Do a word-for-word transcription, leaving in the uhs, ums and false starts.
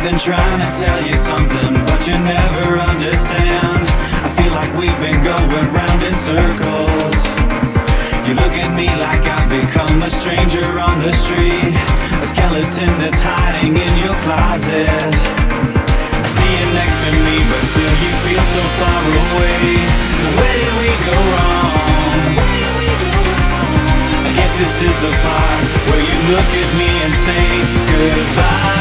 been trying to tell you something, but you never understand. I feel like we've been going round in circles. You look at me like I've become a stranger on the street, a skeleton that's hiding in your closet. I see you next to me, but still you feel so far away. Where did we go wrong? I guess this is the part where you look at me and say goodbye.